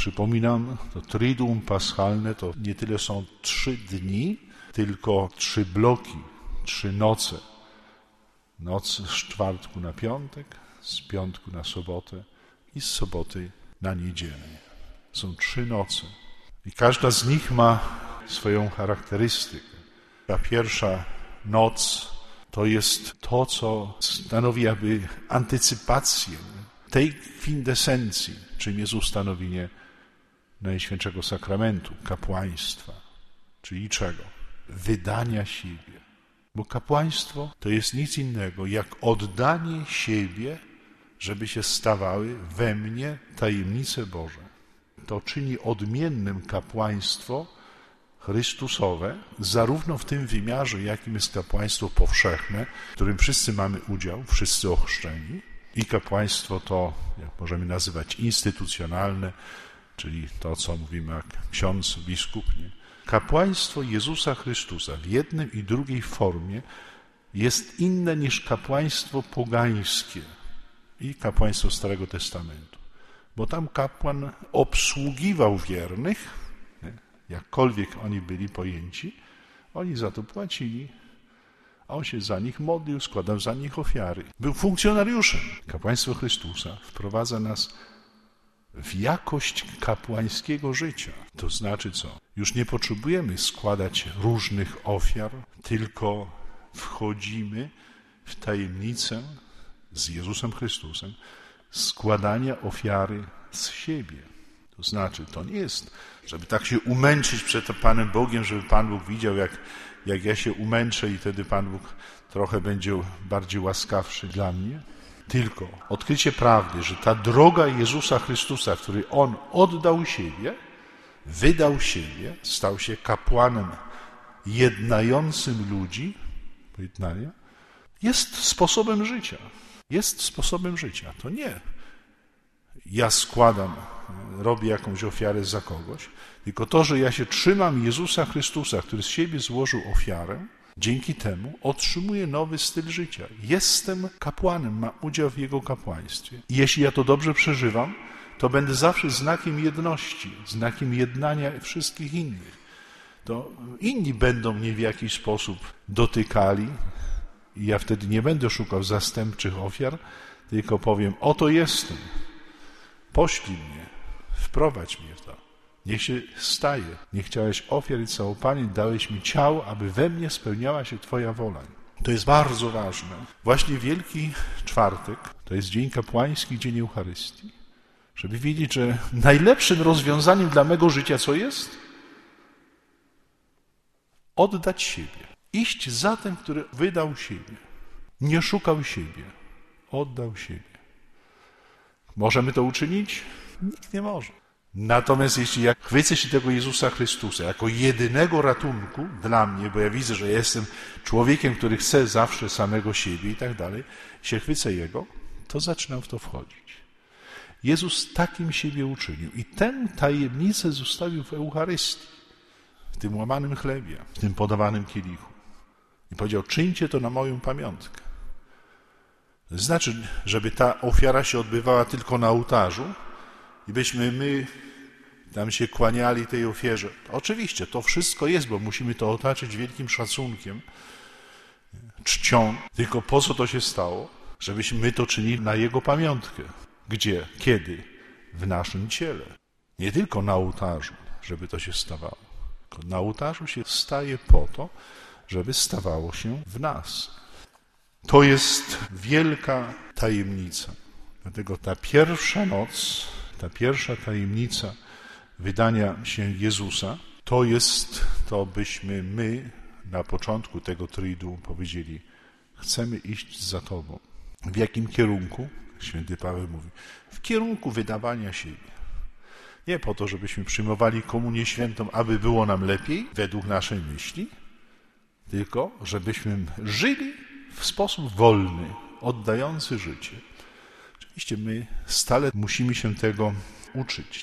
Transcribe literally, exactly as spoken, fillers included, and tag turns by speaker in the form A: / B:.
A: przypominam, to Triduum Paschalne to nie tyle są trzy dni, tylko trzy bloki, trzy noce. Noc z czwartku na piątek, z piątku na sobotę i z soboty na niedzielę. Są trzy noce i każda z nich ma swoją charakterystykę. Ta pierwsza noc to jest to, co stanowi jakby antycypację tej kwintesencji, czym jest ustanowienie Najświętszego Sakramentu, kapłaństwa. Czyli czego? Wydania siebie. Bo kapłaństwo to jest nic innego jak oddanie siebie, żeby się stawały we mnie tajemnice Boże. To czyni odmiennym kapłaństwo Chrystusowe, zarówno w tym wymiarze, jakim jest kapłaństwo powszechne, w którym wszyscy mamy udział, wszyscy ochrzczeni, i kapłaństwo to, jak możemy nazywać, instytucjonalne, czyli to, co mówimy jak ksiądz, biskup. Nie? Kapłaństwo Jezusa Chrystusa w jednej i drugiej formie jest inne niż kapłaństwo pogańskie i kapłaństwo Starego Testamentu. Bo tam kapłan obsługiwał wiernych, nie? Jakkolwiek oni byli pojęci, oni za to płacili, a on się za nich modlił, składał za nich ofiary. Był funkcjonariuszem. Kapłaństwo Chrystusa wprowadza nas w jakość kapłańskiego życia. To znaczy co? Już nie potrzebujemy składać różnych ofiar, tylko wchodzimy w tajemnicę z Jezusem Chrystusem składania ofiary z siebie. To znaczy, to nie jest, żeby tak się umęczyć przed Panem Bogiem, żeby Pan Bóg widział, jak, jak ja się umęczę i wtedy Pan Bóg trochę będzie bardziej łaskawszy dla mnie. Tylko odkrycie prawdy, że ta droga Jezusa Chrystusa, w której On oddał siebie, wydał siebie, stał się kapłanem jednającym ludzi, pojednania, jest sposobem życia. Jest sposobem życia. To nie ja składam, robię jakąś ofiarę za kogoś, tylko to, że ja się trzymam Jezusa Chrystusa, który z siebie złożył ofiarę, dzięki temu otrzymuję nowy styl życia. Jestem kapłanem, mam udział w Jego kapłaństwie. I jeśli ja to dobrze przeżywam, to będę zawsze znakiem jedności, znakiem jednania wszystkich innych. To inni będą mnie w jakiś sposób dotykali i ja wtedy nie będę szukał zastępczych ofiar, tylko powiem, oto jestem, poślij mnie, wprowadź mnie w to. Niech się staje. Nie chciałeś ofiar i całopalin, dałeś mi ciało, aby we mnie spełniała się Twoja wola. To jest bardzo ważne. Właśnie Wielki Czwartek to jest dzień kapłański, dzień Eucharystii. Żeby wiedzieć, że najlepszym rozwiązaniem dla mego życia co jest? Oddać siebie. Iść za tym, który wydał siebie. Nie szukał siebie. Oddał siebie. Możemy to uczynić? Nikt nie może. Natomiast jeśli ja chwycę się tego Jezusa Chrystusa jako jedynego ratunku dla mnie, bo ja widzę, że ja jestem człowiekiem, który chce zawsze samego siebie i tak dalej, się chwycę Jego, to zaczynam w to wchodzić. Jezus takim siebie uczynił i tę tajemnicę zostawił w Eucharystii, w tym łamanym chlebie, w tym podawanym kielichu. I powiedział, czyńcie to na moją pamiątkę. To znaczy, żeby ta ofiara się odbywała tylko na ołtarzu i byśmy my tam się kłaniali tej ofierze. Oczywiście, to wszystko jest, bo musimy to otaczyć wielkim szacunkiem, czcią. Tylko po co to się stało? Żebyśmy my to czynili na Jego pamiątkę. Gdzie? Kiedy? W naszym ciele. Nie tylko na ołtarzu, żeby to się stawało. Tylko na ołtarzu się staje po to, żeby stawało się w nas. To jest wielka tajemnica. Dlatego ta pierwsza noc, ta pierwsza tajemnica wydania się Jezusa, to jest to, byśmy my na początku tego Triduum powiedzieli, chcemy iść za Tobą. W jakim kierunku? Święty Paweł mówi, w kierunku wydawania siebie. Nie po to, żebyśmy przyjmowali komunię świętą, aby było nam lepiej, według naszej myśli, tylko żebyśmy żyli w sposób wolny, oddający życie. Oczywiście my stale musimy się tego uczyć.